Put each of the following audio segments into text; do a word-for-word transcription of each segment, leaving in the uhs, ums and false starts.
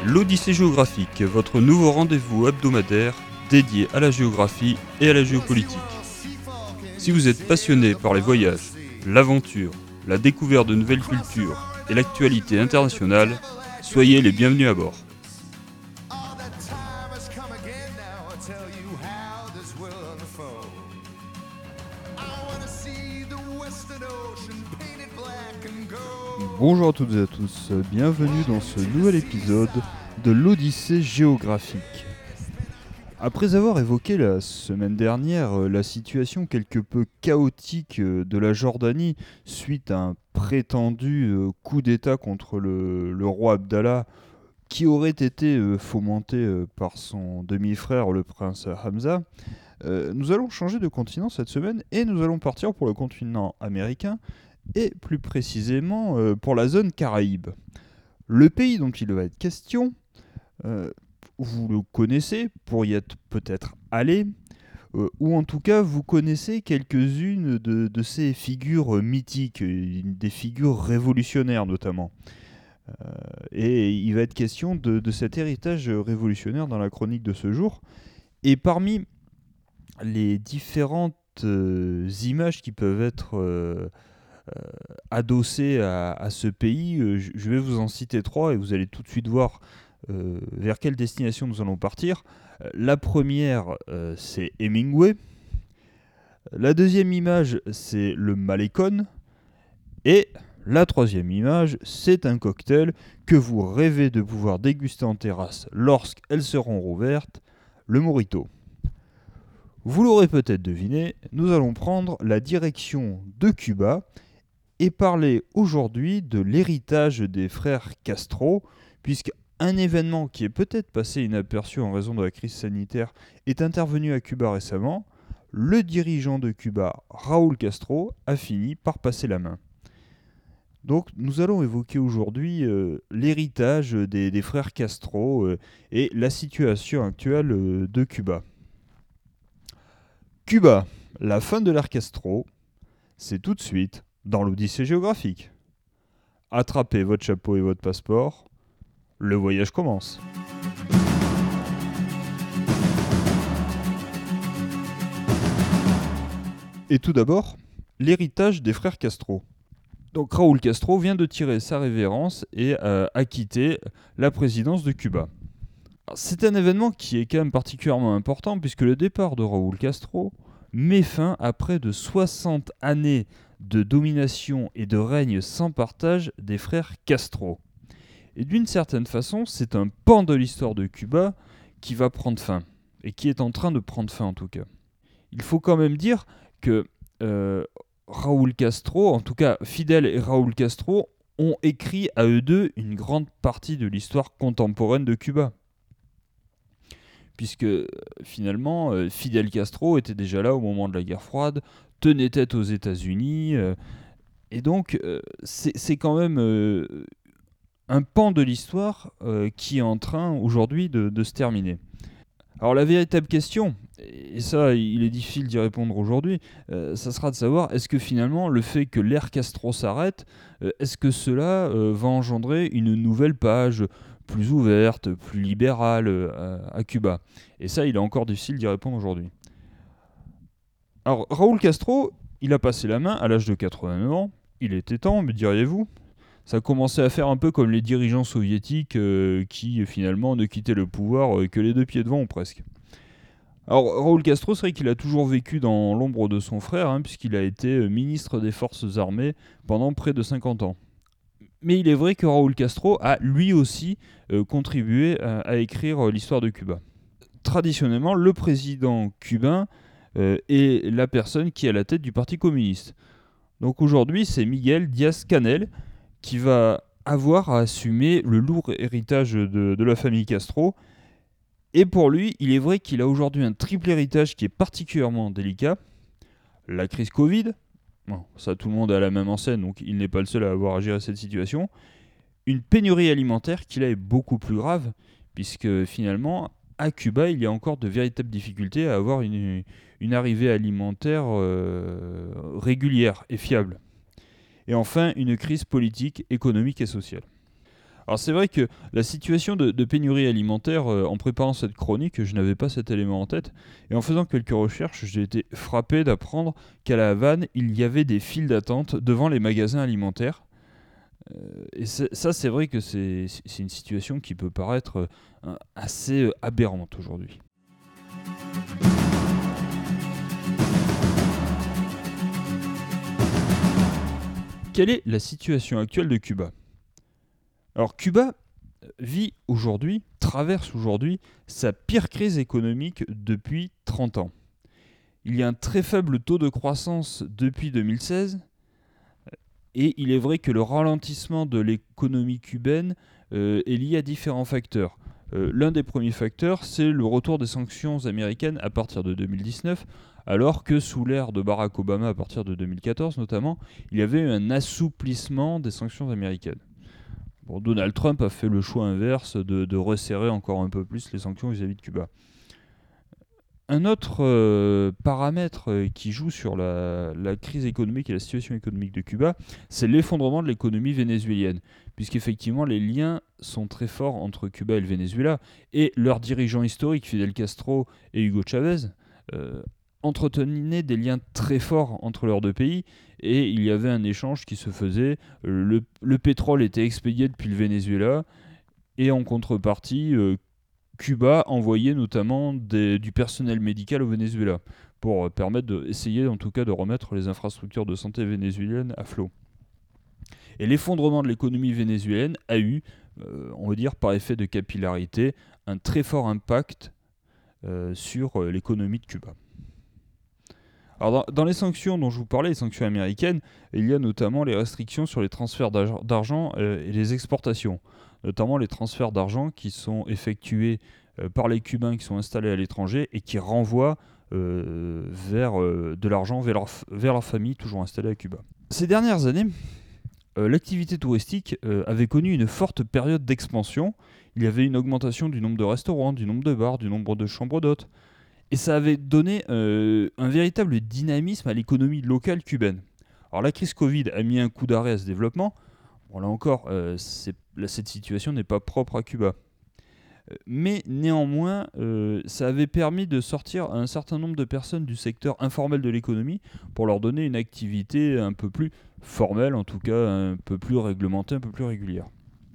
L'Odyssée géographique, votre nouveau rendez-vous hebdomadaire dédié à la géographie et à la géopolitique. Si vous êtes passionné par les voyages, l'aventure, la découverte de nouvelles cultures et l'actualité internationale, soyez les bienvenus à bord. Bonjour à toutes et à tous, bienvenue dans ce nouvel épisode de l'Odyssée géographique. Après avoir évoqué la semaine dernière la situation quelque peu chaotique de la Jordanie suite à un prétendu coup d'État contre le, le roi Abdallah qui aurait été fomenté par son demi-frère le prince Hamza, euh, nous allons changer de continent cette semaine et nous allons partir pour le continent américain et plus précisément euh, pour la zone Caraïbe. Le pays dont il va être question, euh, vous le connaissez pour y être peut-être allé, euh, ou en tout cas vous connaissez quelques-unes de, de ces figures mythiques, des figures révolutionnaires notamment. Euh, et il va être question de, de cet héritage révolutionnaire dans la chronique de ce jour. Et parmi les différentes euh, images qui peuvent être euh, Euh, adossé à, à ce pays, euh, je, je vais vous en citer trois et vous allez tout de suite voir euh, vers quelle destination nous allons partir. Euh, la première, euh, c'est Hemingway. La deuxième image, c'est le Malecon. Et la troisième image, c'est un cocktail que vous rêvez de pouvoir déguster en terrasse lorsqu'elles seront rouvertes, le Mojito. Vous l'aurez peut-être deviné, nous allons prendre la direction de Cuba et parler aujourd'hui de l'héritage des frères Castro, puisqu'un événement qui est peut-être passé inaperçu en raison de la crise sanitaire est intervenu à Cuba récemment. Le dirigeant de Cuba, Raúl Castro, a fini par passer la main. Donc nous allons évoquer aujourd'hui euh, l'héritage des, des frères Castro euh, et la situation actuelle euh, de Cuba. Cuba, la fin de l'ère Castro, c'est tout de suite dans l'Odyssée géographique. Attrapez votre chapeau et votre passeport, le voyage commence. Et tout d'abord, l'héritage des frères Castro. Donc Raúl Castro vient de tirer sa révérence et euh, a quitté la présidence de Cuba. Alors, c'est un événement qui est quand même particulièrement important puisque le départ de Raúl Castro met fin à près de soixante années de domination et de règne sans partage des frères Castro. Et d'une certaine façon, c'est un pan de l'histoire de Cuba qui va prendre fin, et qui est en train de prendre fin en tout cas. Il faut quand même dire que euh, Raúl Castro, en tout cas Fidel et Raúl Castro, ont écrit à eux deux une grande partie de l'histoire contemporaine de Cuba. Puisque finalement, euh, Fidel Castro était déjà là au moment de la guerre froide, tenait tête aux États-Unis, euh, et donc euh, c'est, c'est quand même euh, un pan de l'histoire euh, qui est en train aujourd'hui de, de se terminer. Alors la véritable question, et ça il est difficile d'y répondre aujourd'hui, euh, ça sera de savoir est-ce que finalement le fait que l'ère Castro s'arrête, euh, est-ce que cela euh, va engendrer une nouvelle page plus ouverte, plus libérale euh, à Cuba. Et ça il est encore difficile d'y répondre aujourd'hui. Alors, Raúl Castro, il a passé la main à l'âge de quatre-vingt-neuf ans. Il était temps, me diriez-vous. Ça commençait à faire un peu comme les dirigeants soviétiques euh, qui, finalement, ne quittaient le pouvoir euh, que les deux pieds devant, ou presque. Alors, Raúl Castro, c'est vrai qu'il a toujours vécu dans l'ombre de son frère, hein, puisqu'il a été ministre des Forces armées pendant près de cinquante ans. Mais il est vrai que Raúl Castro a, lui aussi, euh, contribué à, à écrire euh, l'histoire de Cuba. Traditionnellement, le président cubain Euh, et la personne qui est à la tête du Parti communiste. Donc aujourd'hui, c'est Miguel Díaz-Canel qui va avoir à assumer le lourd héritage de, de la famille Castro. Et pour lui, il est vrai qu'il a aujourd'hui un triple héritage qui est particulièrement délicat. La crise Covid, bon, ça tout le monde est à la même enseigne, donc il n'est pas le seul à avoir à gérer cette situation. Une pénurie alimentaire qui là est beaucoup plus grave, puisque finalement, à Cuba, il y a encore de véritables difficultés à avoir une, une arrivée alimentaire euh, régulière et fiable. Et enfin, une crise politique, économique et sociale. Alors c'est vrai que la situation de, de pénurie alimentaire, euh, en préparant cette chronique, je n'avais pas cet élément en tête. Et en faisant quelques recherches, j'ai été frappé d'apprendre qu'à la Havane, il y avait des files d'attente devant les magasins alimentaires. Euh, et c'est- ça, c'est vrai que c'est c'est une situation qui peut paraître euh, assez euh, aberrante aujourd'hui. Quelle est la situation actuelle de Cuba? Alors Cuba vit aujourd'hui, traverse aujourd'hui sa pire crise économique depuis trente ans. Il y a un très faible taux de croissance depuis deux mille seize, et il est vrai que le ralentissement de l'économie cubaine euh, est lié à différents facteurs. Euh, l'un des premiers facteurs, c'est le retour des sanctions américaines à partir de deux mille dix-neuf, alors que sous l'ère de Barack Obama, à partir de deux mille quatorze notamment, il y avait eu un assouplissement des sanctions américaines. Bon, Donald Trump a fait le choix inverse de, de resserrer encore un peu plus les sanctions vis-à-vis de Cuba. Un autre euh, paramètre euh, qui joue sur la, la crise économique et la situation économique de Cuba, c'est l'effondrement de l'économie vénézuélienne, puisqu'effectivement les liens sont très forts entre Cuba et le Venezuela, et leurs dirigeants historiques, Fidel Castro et Hugo Chavez, euh, entretenaient des liens très forts entre leurs deux pays, et il y avait un échange qui se faisait. Le, le pétrole était expédié depuis le Venezuela, et en contrepartie, euh, Cuba envoyait notamment des- du personnel médical au Venezuela pour euh, permettre d'essayer en tout cas de remettre les infrastructures de santé vénézuéliennes à flot. Et l'effondrement de l'économie vénézuélienne a eu, euh, on va dire par effet de capillarité, un très fort impact euh, sur euh, l'économie de Cuba. Alors dans, dans les sanctions dont je vous parlais, les sanctions américaines, il y a notamment les restrictions sur les transferts d'argent, d'argent, euh, et les exportations, notamment les transferts d'argent qui sont effectués euh, par les Cubains qui sont installés à l'étranger et qui renvoient euh, vers euh, de l'argent vers leur, f- vers leur famille toujours installée à Cuba. Ces dernières années, euh, l'activité touristique euh, avait connu une forte période d'expansion. Il y avait une augmentation du nombre de restaurants, du nombre de bars, du nombre de chambres d'hôtes. Et ça avait donné euh, un véritable dynamisme à l'économie locale cubaine. Alors la crise Covid a mis un coup d'arrêt à ce développement. Bon, là encore, euh, c'est- là, cette situation n'est pas propre à Cuba. Euh, Mais néanmoins, euh, ça avait permis de sortir un certain nombre de personnes du secteur informel de l'économie pour leur donner une activité un peu plus formelle, en tout cas un peu plus réglementée, un peu plus régulière.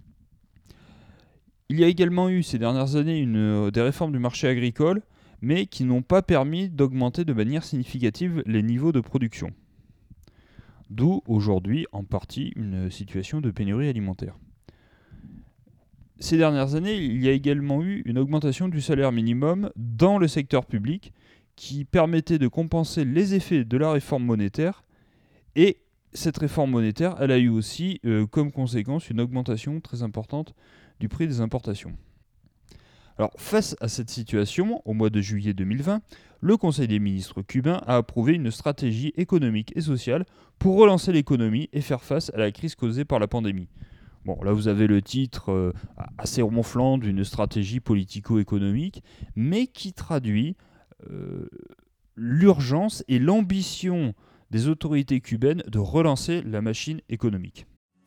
Il y a également eu ces dernières années une, euh, des réformes du marché agricole, mais qui n'ont pas permis d'augmenter de manière significative les niveaux de production. D'où aujourd'hui en partie une situation de pénurie alimentaire. Ces dernières années, il y a également eu une augmentation du salaire minimum dans le secteur public qui permettait de compenser les effets de la réforme monétaire, et cette réforme monétaire, elle a eu aussi euh, comme conséquence une augmentation très importante du prix des importations. Alors, face à cette situation, au mois de juillet deux mille vingt, le Conseil des ministres cubain a approuvé une stratégie économique et sociale pour relancer l'économie et faire face à la crise causée par la pandémie. Bon, là vous avez le titre euh, assez ronflant d'une stratégie politico-économique, mais qui traduit euh, l'urgence et l'ambition des autorités cubaines de relancer la machine économique.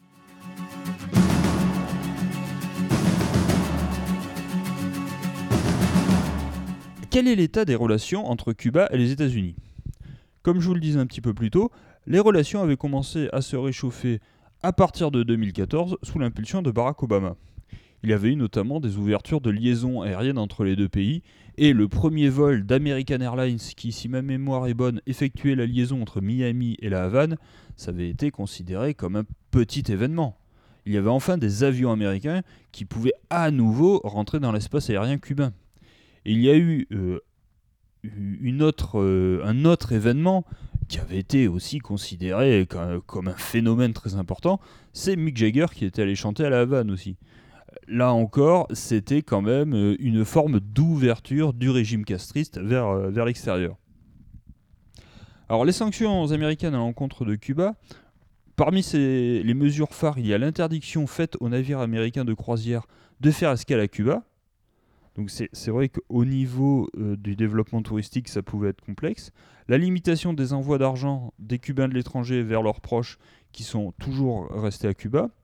Quel est l'état des relations entre Cuba et les États-Unis? Comme je vous le disais un petit peu plus tôt, les relations avaient commencé à se réchauffer à partir de deux mille quatorze sous l'impulsion de Barack Obama. Il y avait eu notamment des ouvertures de liaisons aériennes entre les deux pays, et le premier vol d'American Airlines qui, si ma mémoire est bonne, effectuait la liaison entre Miami et la Havane, ça avait été considéré comme un petit événement. Il y avait enfin des avions américains qui pouvaient à nouveau rentrer dans l'espace aérien cubain. Et il y a eu euh, une autre, euh, un autre événement qui avait été aussi considéré comme, comme un phénomène très important, c'est Mick Jagger qui était allé chanter à la Havane aussi. Là encore, c'était quand même euh, une forme d'ouverture du régime castriste vers, euh, vers l'extérieur. Alors les sanctions américaines à l'encontre de Cuba, parmi ces, les mesures phares, il y a l'interdiction faite aux navires américains de croisière de faire escale à Cuba. Donc c'est, c'est vrai qu'au niveau euh, du développement touristique, ça pouvait être complexe. La limitation des envois d'argent des Cubains de l'étranger vers leurs proches qui sont toujours restés à Cuba.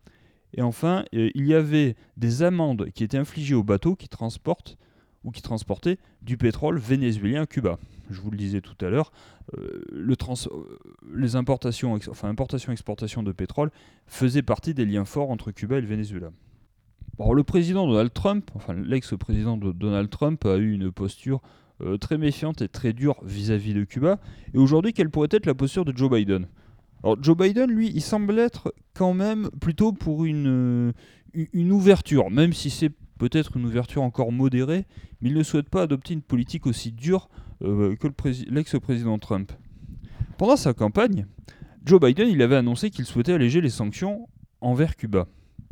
Et enfin, euh, il y avait des amendes qui étaient infligées aux bateaux qui transportent ou qui transportaient du pétrole vénézuélien à Cuba. Je vous le disais tout à l'heure, euh, le trans- euh, les importations, ex- enfin importation-exportation de pétrole faisaient partie des liens forts entre Cuba et le Venezuela. Bon, le président Donald Trump, enfin l'ex-président de Donald Trump, a eu une posture euh, très méfiante et très dure vis-à-vis de Cuba. Et aujourd'hui, quelle pourrait être la posture de Joe Biden ? Alors Joe Biden, lui, il semble être quand même plutôt pour une, euh, une ouverture, même si c'est peut-être une ouverture encore modérée, mais il ne souhaite pas adopter une politique aussi dure euh, que le prési- l'ex-président Trump. Pendant sa campagne, Joe Biden, il avait annoncé qu'il souhaitait alléger les sanctions envers Cuba.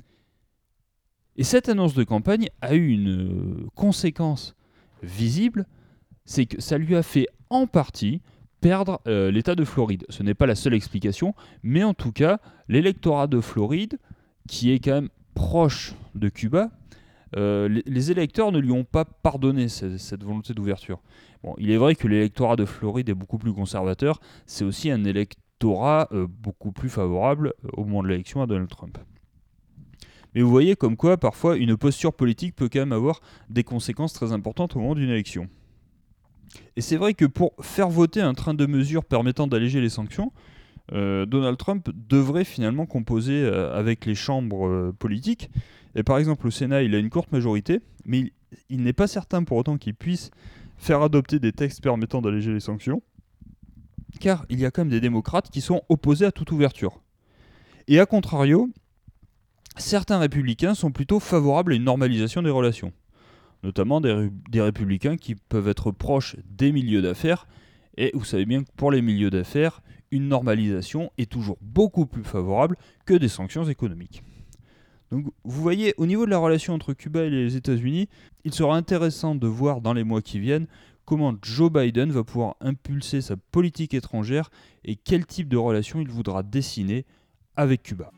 Et cette annonce de campagne a eu une euh, conséquence visible, c'est que ça lui a fait en partie perdre euh, l'État de Floride. Ce n'est pas la seule explication, mais en tout cas, l'électorat de Floride, qui est quand même proche de Cuba, euh, les, les électeurs ne lui ont pas pardonné cette, cette volonté d'ouverture. Bon, il est vrai que l'électorat de Floride est beaucoup plus conservateur, c'est aussi un électorat euh, beaucoup plus favorable euh, au moment de l'élection à Donald Trump. Mais vous voyez comme quoi, parfois, une posture politique peut quand même avoir des conséquences très importantes au moment d'une élection. Et c'est vrai que pour faire voter un train de mesures permettant d'alléger les sanctions, euh, Donald Trump devrait finalement composer euh, avec les chambres euh, politiques. Et par exemple, au Sénat, il a une courte majorité, mais il, il n'est pas certain pour autant qu'il puisse faire adopter des textes permettant d'alléger les sanctions, car il y a quand même des démocrates qui sont opposés à toute ouverture. Et à contrario, certains républicains sont plutôt favorables à une normalisation des relations, notamment des, ré- des républicains qui peuvent être proches des milieux d'affaires, et vous savez bien que pour les milieux d'affaires, une normalisation est toujours beaucoup plus favorable que des sanctions économiques. Donc vous voyez, au niveau de la relation entre Cuba et les États-Unis, il sera intéressant de voir dans les mois qui viennent comment Joe Biden va pouvoir impulser sa politique étrangère et quel type de relation il voudra dessiner avec Cuba.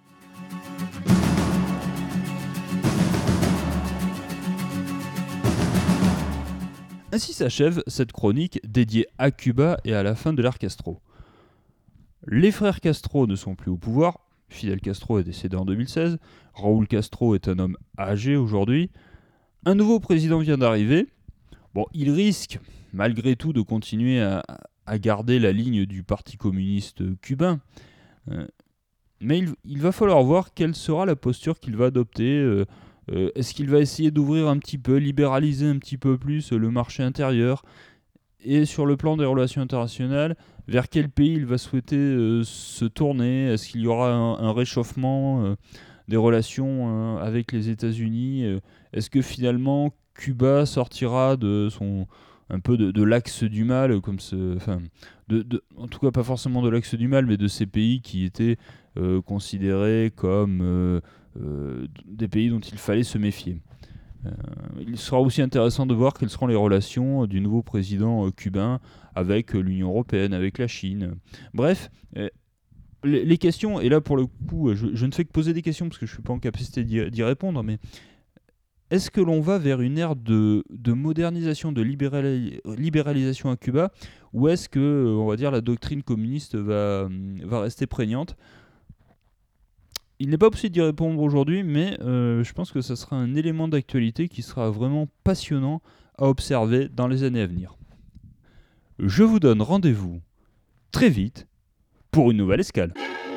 Ainsi s'achève cette chronique dédiée à Cuba et à la fin de l'ère Castro. Les frères Castro ne sont plus au pouvoir, Fidel Castro est décédé en deux mille seize, Raúl Castro est un homme âgé aujourd'hui, un nouveau président vient d'arriver. Bon, il risque malgré tout de continuer à, à garder la ligne du Parti communiste cubain, euh, mais il, il va falloir voir quelle sera la posture qu'il va adopter. Euh, euh, est-ce qu'il va essayer d'ouvrir un petit peu, libéraliser un petit peu plus le marché intérieur ? Et sur le plan des relations internationales, vers quel pays il va souhaiter euh, se tourner ? Est-ce qu'il y aura un, un réchauffement euh, des relations euh, avec les États-Unis ? euh, Est-ce que finalement Cuba sortira de son un peu de, de l'axe du mal, comme ce, enfin, de, de, en tout cas pas forcément de l'axe du mal, mais de ces pays qui étaient euh, considérés comme euh, euh, des pays dont il fallait se méfier. Euh, il sera aussi intéressant de voir quelles seront les relations du nouveau président euh, cubain avec euh, l'Union européenne, avec la Chine. Bref, euh, les, les questions, et là pour le coup, je, je ne fais que poser des questions parce que je ne suis pas en capacité d'y, d'y répondre, mais est-ce que l'on va vers une ère de, de modernisation, de libérali- libéralisation à Cuba, ou est-ce que, euh, on va dire, la doctrine communiste va, va rester prégnante ? Il n'est pas possible d'y répondre aujourd'hui, mais euh, je pense que ça sera un élément d'actualité qui sera vraiment passionnant à observer dans les années à venir. Je vous donne rendez-vous très vite pour une nouvelle escale.